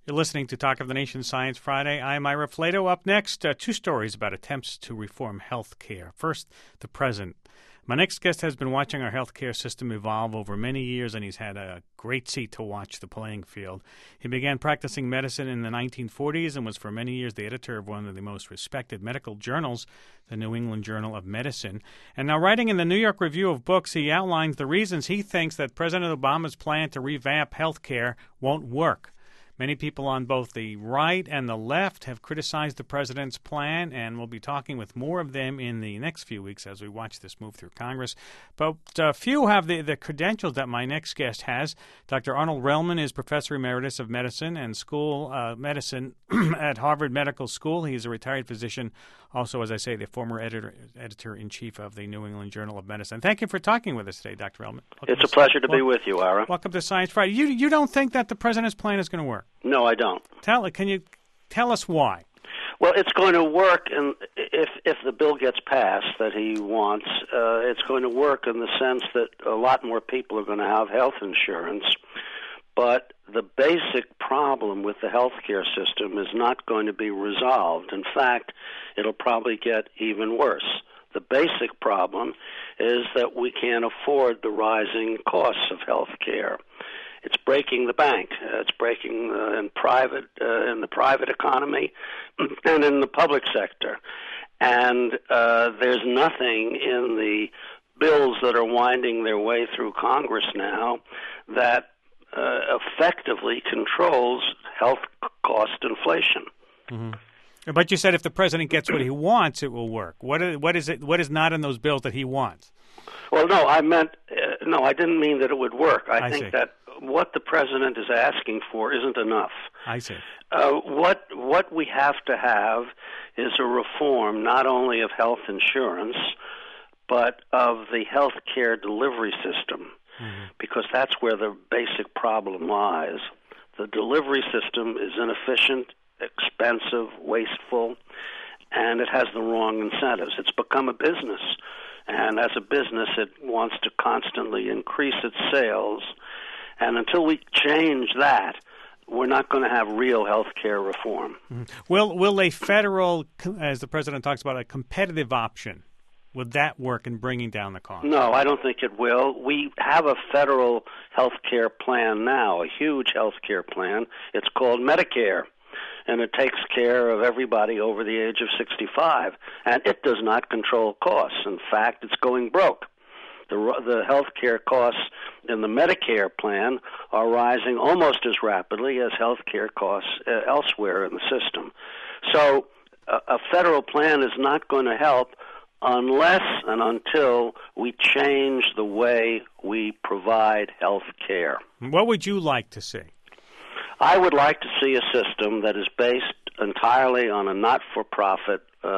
You're listening to Talk of the Nation Science Friday. I'm Ira Flato. Up next, two stories about attempts to reform health care. First, the present. My next guest has been watching our healthcare system evolve over many years, and he's had a great seat to watch the playing field. He began practicing medicine in the 1940s and was for many years the editor of one of the most respected medical journals, the New England Journal of Medicine. And now writing in the New York Review of Books, he outlines the reasons he thinks that President Obama's plan to revamp healthcare won't work. Many people on both the right and the left have criticized the president's plan, and we'll be talking with more of them in the next few weeks as we watch this move through Congress. But few have the credentials that my next guest has. Dr. Arnold Relman is Professor Emeritus of Medicine and School Medicine at Harvard Medical School. He's a retired physician, also, as I say, the former editor-in-chief of the New England Journal of Medicine. Thank you for talking with us today, Dr. Relman. It's a pleasure to be with you, Ira. Welcome to Science Friday. You don't think that the president's plan is going to work? No, I don't. Can you tell us why? Well, it's going to work if the bill gets passed that he wants. It's going to work in the sense that a lot more people are going to have health insurance. But the basic problem with the healthcare system is not going to be resolved. In fact, it'll probably get even worse. The basic problem is that we can't afford the rising costs of healthcare. It's breaking the bank. It's breaking in the private economy and in the public sector. And there's nothing in the bills that are winding their way through Congress now that effectively controls health cost inflation. Mm-hmm. But you said if the president gets what he wants, it will work. What is not in those bills that he wants? Well, no, I didn't mean that it would work. I think see. that what the president is asking for isn't enough. I see. What we have to have is a reform not only of health insurance, but of the health care delivery system, because that's where the basic problem lies. The delivery system is inefficient, expensive, wasteful, and it has the wrong incentives. It's become a business, and as a business, it wants to constantly increase its sales. And until we change that, we're not going to have real health care reform. Mm-hmm. Will a federal, as the president talks about, a competitive option, would that work in bringing down the cost? No, I don't think it will. We have a federal health care plan now, a huge health care plan. It's called Medicare, and it takes care of everybody over the age of 65, and it does not control costs. In fact, it's going broke. The health care costs in the Medicare plan are rising almost as rapidly as health care costs elsewhere in the system. So a federal plan is not going to help unless and until we change the way we provide health care. What would you like to see? I would like to see a system that is based entirely on a not-for-profit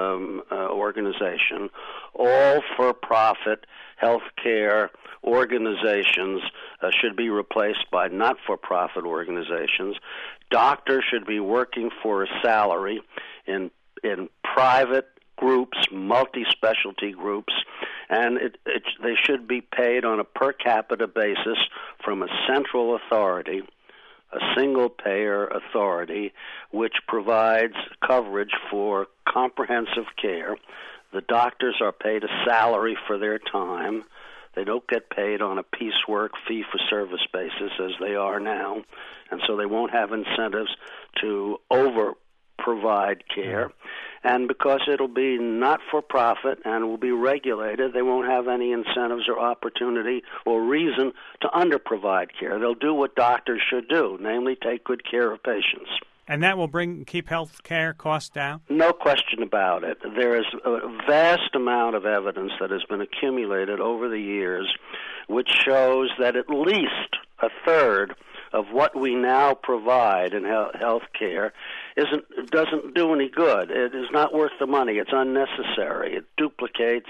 organization. All for-profit health care organizations should be replaced by not-for-profit organizations. Doctors should be working for a salary in private groups, multi-specialty groups, and they should be paid on a per capita basis from a central authority, a single-payer authority, which provides coverage for comprehensive care. The doctors are paid a salary for their time. They don't get paid on a piecework, fee-for-service basis as they are now, and so they won't have incentives to over-provide care. And because it'll be not-for-profit and will be regulated, they won't have any incentives or opportunity or reason to under-provide care. They'll do what doctors should do, namely take good care of patients. And that will keep health care costs down? No question about it. There is a vast amount of evidence that has been accumulated over the years which shows that at least a third of what we now provide in health care doesn't do any good. It is not worth the money. It's unnecessary. It duplicates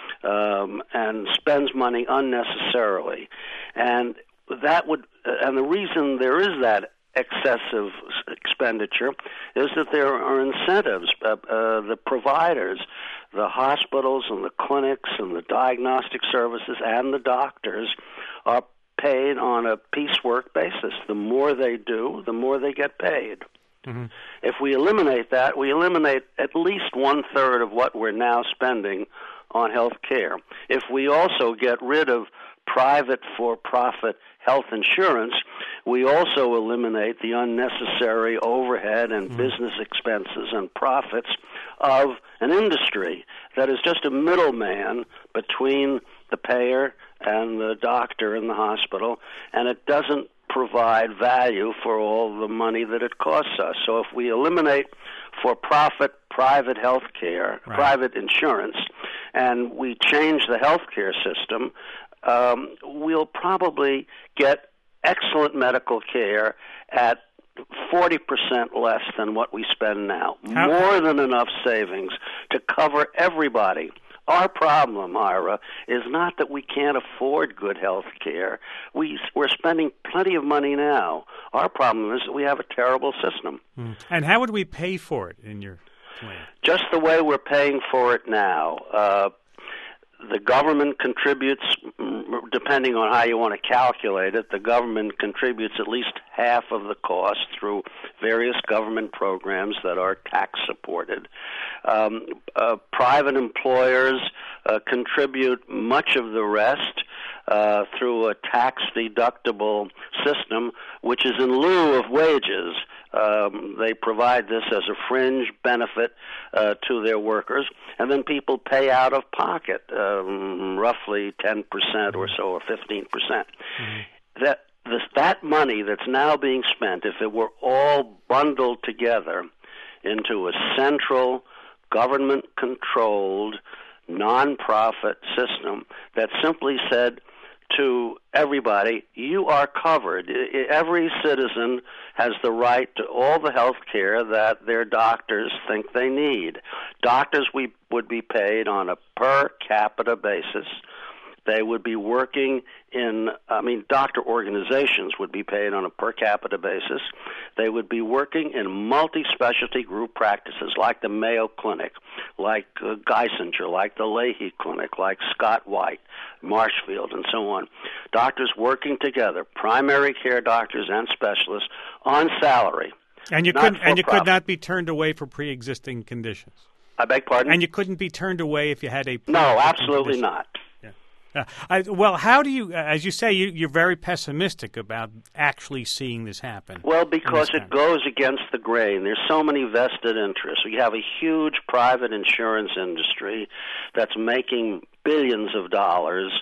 and spends money unnecessarily. And the reason there is that excessive expenditure is that there are incentives. The providers, the hospitals and the clinics and the diagnostic services and the doctors are paid on a piecework basis. The more they do, the more they get paid. Mm-hmm. If we eliminate that, we eliminate at least 1/3 of what we're now spending on health care. If we also get rid of private for-profit health insurance, we also eliminate the unnecessary overhead and business expenses and profits of an industry that is just a middleman between the payer and the doctor in the hospital, and it doesn't provide value for all the money that it costs us. So if we eliminate for-profit private health care, private insurance, and we change the health care system, we'll probably get excellent medical care at 40% less than what we spend now. More than enough savings to cover everybody. Our problem, Ira, is not that we can't afford good health care. We're spending plenty of money now. Our problem is that we have a terrible system. And how would we pay for it in your plan? Just the way we're paying for it now. The government contributes, depending on how you want to calculate it, the government contributes at least half of the cost through various government programs that are tax-supported. Private employers contribute much of the rest through a tax-deductible system, which is in lieu of wages. They provide this as a fringe benefit to their workers, and then people pay out of pocket, roughly 10% or so, or 15%. Mm-hmm. That money that's now being spent, if it were all bundled together into a central, government-controlled, nonprofit system that simply said to everybody, you are covered. Every citizen has the right to all the health care that their doctors think they need. Doctors would be paid on a per capita basis. They would be working doctor organizations would be paid on a per capita basis. They would be working in multi-specialty group practices like the Mayo Clinic, like Geisinger, like the Leahy Clinic, like Scott White, Marshfield, and so on. Doctors working together, primary care doctors and specialists, on salary. And you could not be turned away for pre-existing conditions. I beg pardon? And you couldn't be turned away if you had a No, absolutely condition. not. Well, how do you, as you say, you're very pessimistic about actually seeing this happen? Well, because it goes against the grain. There's so many vested interests. We have a huge private insurance industry that's making billions of dollars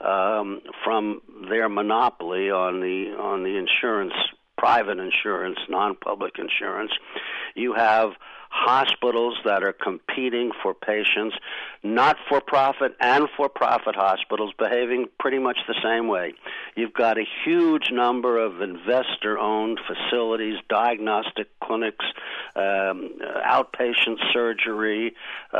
from their monopoly on the insurance, private insurance, non-public insurance. You have hospitals that are competing for patients, not-for-profit and for-profit hospitals behaving pretty much the same way. You've got a huge number of investor-owned facilities, diagnostic clinics, outpatient surgery,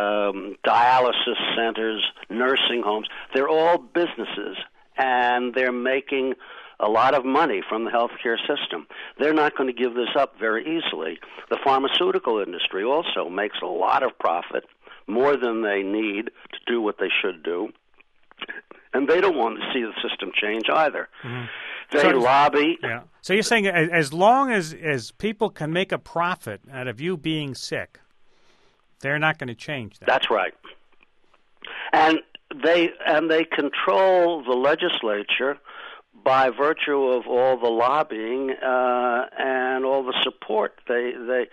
dialysis centers, nursing homes. They're all businesses, and they're making a lot of money from the healthcare system. They're not going to give this up very easily. The pharmaceutical industry also makes a lot of profit, more than they need to do what they should do, and they don't want to see the system change either. Mm-hmm. They lobby. Yeah. So you're saying as long as people can make a profit out of you being sick, they're not going to change that. That's right. And they control the legislature by virtue of all the lobbying and all the support. The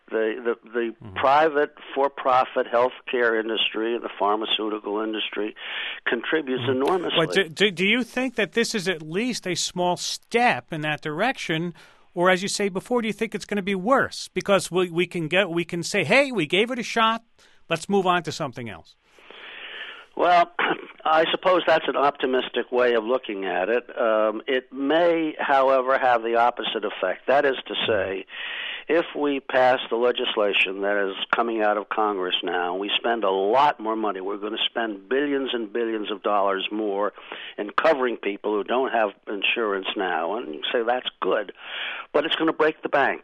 private for-profit healthcare industry, the pharmaceutical industry, contributes enormously. But do you think that this is at least a small step in that direction, or as you say before, do you think it's going to be worse? Because we can say, hey, we gave it a shot. Let's move on to something else. Well, I suppose that's an optimistic way of looking at it. It may, however, have the opposite effect. That is to say, if we pass the legislation that is coming out of Congress now, we spend a lot more money. We're going to spend billions and billions of dollars more in covering people who don't have insurance now. And you say that's good, but it's going to break the bank.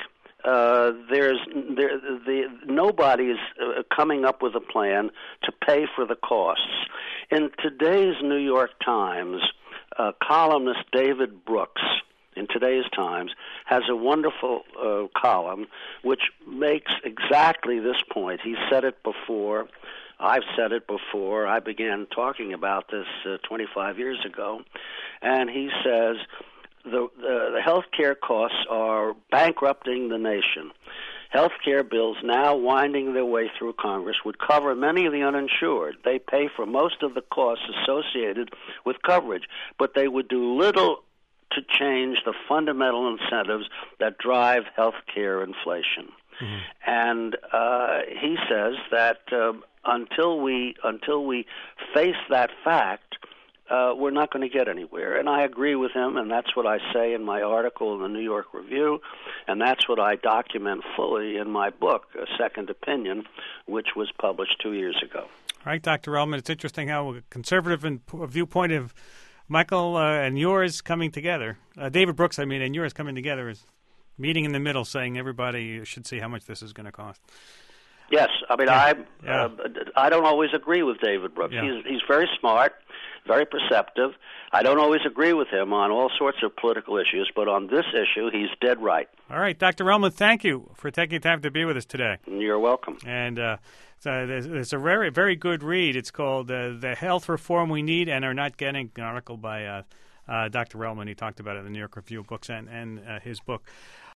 Nobody is coming up with a plan to pay for the costs. In today's New York Times, columnist David Brooks in today's Times has a wonderful column which makes exactly this point. He said it before. I've said it before. I began talking about this 25 years ago. And he says the health care costs are bankrupting the nation. Health care bills now winding their way through Congress would cover many of the uninsured. They pay for most of the costs associated with coverage, but they would do little to change the fundamental incentives that drive health care inflation. Mm-hmm. And he says that until we face that fact, we're not going to get anywhere. And I agree with him, and that's what I say in my article in the New York Review, and that's what I document fully in my book, A Second Opinion, which was published 2 years ago. All right, Dr. Relman, it's interesting how a conservative viewpoint of Michael and yours coming together, David Brooks, and yours coming together is meeting in the middle, saying everybody should see how much this is going to cost. Yes, I don't always agree with David Brooks. Yeah. He's very smart, very perceptive. I don't always agree with him on all sorts of political issues, but on this issue, he's dead right. All right, Dr. Relman, thank you for taking time to be with us today. You're welcome. And there's a very, very good read. It's called The Health Reform We Need and Are Not Getting, an article by Dr. Relman. He talked about it in the New York Review of Books and his book.